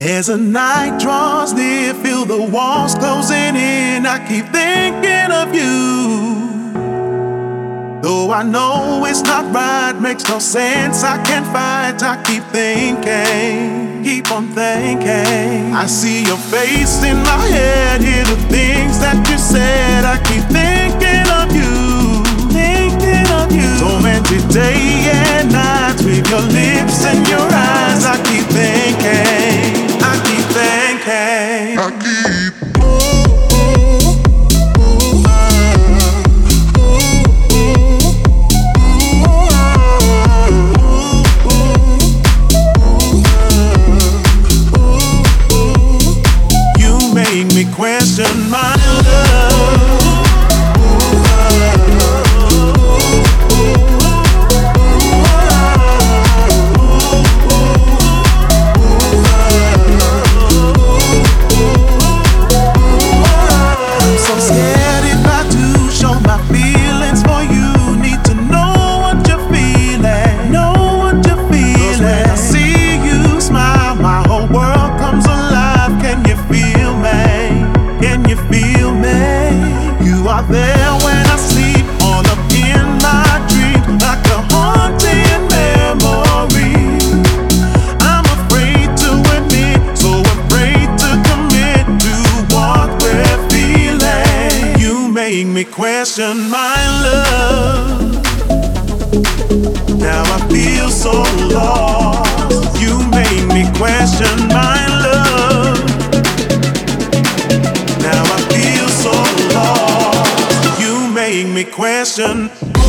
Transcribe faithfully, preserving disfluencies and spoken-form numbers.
As the night draws near, feel the walls closing in. I keep thinking of you. Though I know it's not right, makes no sense, I can't fight. I keep thinking, keep on thinking. I see your face in my head, hear the things that you said. I keep thinking of you, thinking of you. Tormented day and night with your lips and your eyes. I keep thinking, I keep thinking, I keep. Question my love. I'm so scared if I do show my feelings for you. Need to know what you're feeling, know what you're feeling. 'Cause when I see you smile, my whole world comes alive. Can you feel me? Can you feel me? You are there when I sleep, all up in my dreams, like a haunting memory. I'm afraid to admit, so afraid to commit to what we're feeling. You make me question my love. Now I feel so lost. You make me question my love. Now I feel so lost. You make me question.